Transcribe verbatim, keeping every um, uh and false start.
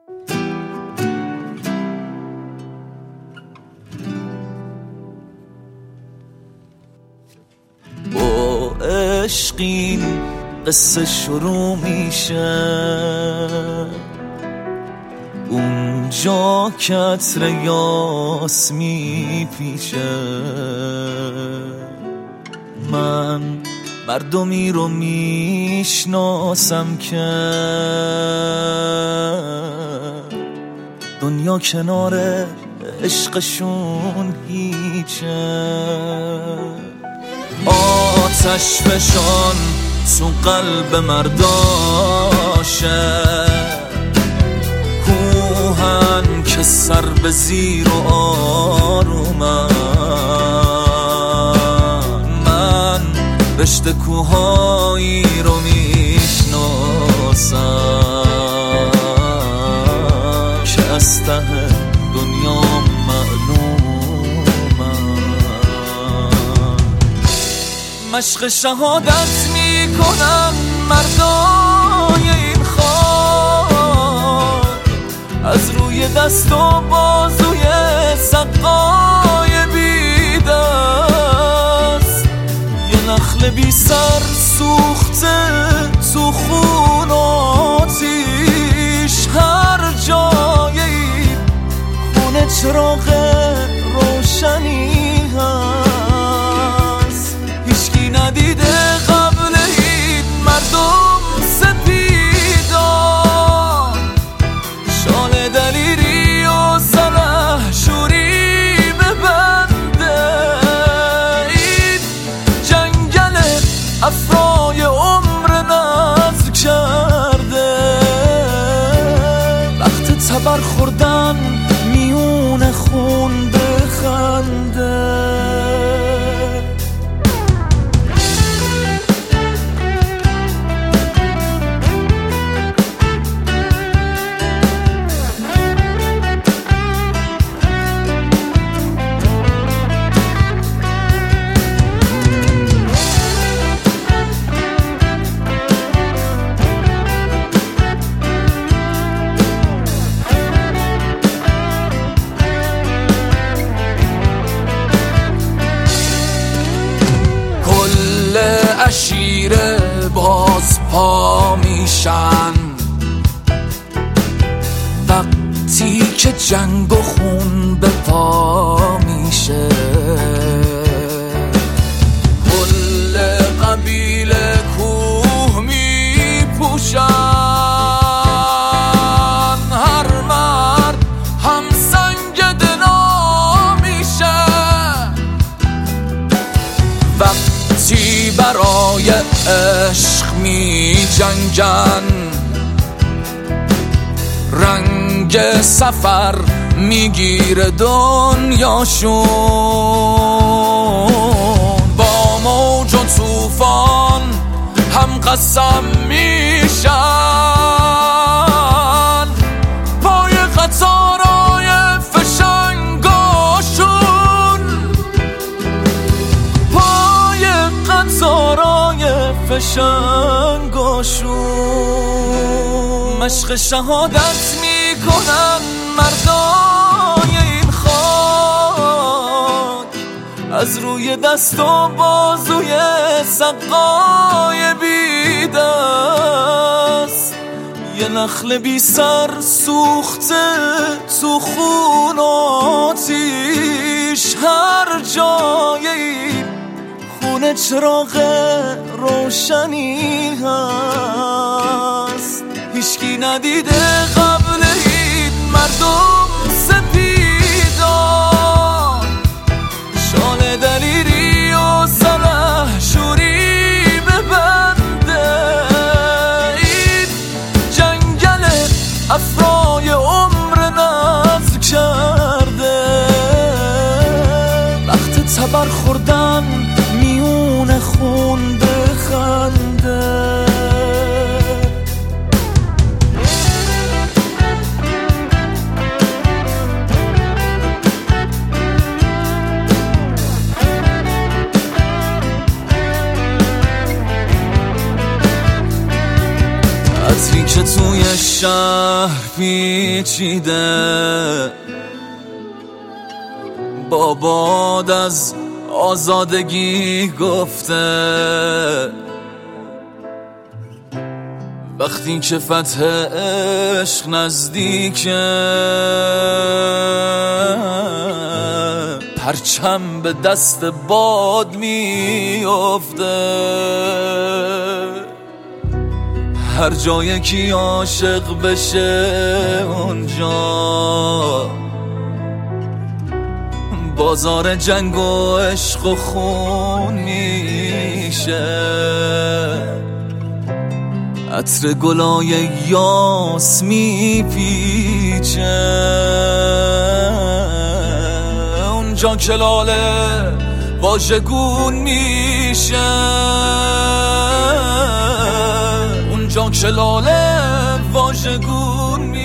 عشقین قصه شروع میشه اونجا که عطر یاس میپیشه. من مردمی رو میشناسم که دنیا کنار عشقشون هیچه. آتش فشان تو قلب مرداشه، کوهن که سر به زیر و آرومن. من رشته کوهایی رو میشناسم که از ته دنیا مشق شهادت میکنن مردای این خاک، از روی دست و بازوی سقای بیدست. یه نخل بی سر سوخته تو خون و آتیش، هر جای این خونه چراغ روشنی هست. هیچکی ندیده قبل این مردم سپیدان، شال دلیری و سلحشوری ببنده. این جنگل افرای عمر نذر کرده، وقت تبر خوردن میون خون بخنده. عشیره باز پا میشن وقتی که جنگ و خون به پا میشه. کل قبیله کوه میپوشن، هر مرد هم سنگ دنا میشه. وقتی برای عشق می جنگن، رنگ سفر میگیره دنیاشون. با موج و طوفان هم قسم میشن، پای قطارای فشنگاشون، پای قطارای فشنگاشون. مشق شهادت میکنن مردای این خاک، از روی دست و بازوی سقای بیدست. یه نخل بی سر سوخته تو خون و آتیش، هر جای این خونه چراغ روشنی هست. هیچکی ندیده قبل این مردم سپیدان، شال دلیری و سلحشوری ببنده. این جنگل افرای عمر نذر کرده، وقت تبر خوردن میون خون بخنده. عطری که توی شهر پیچیده با باد از آزادگی گفته، وقتی که فتح عشق نزدیکه پرچم به دست باد میافته. هر جایی که عاشق بشه اونجا بازار جنگ و عشق و خون میشه. عطر گلای یاس میپیچه اونجا که لاله واژگون میشه، اونجا که لاله واژگون میشه.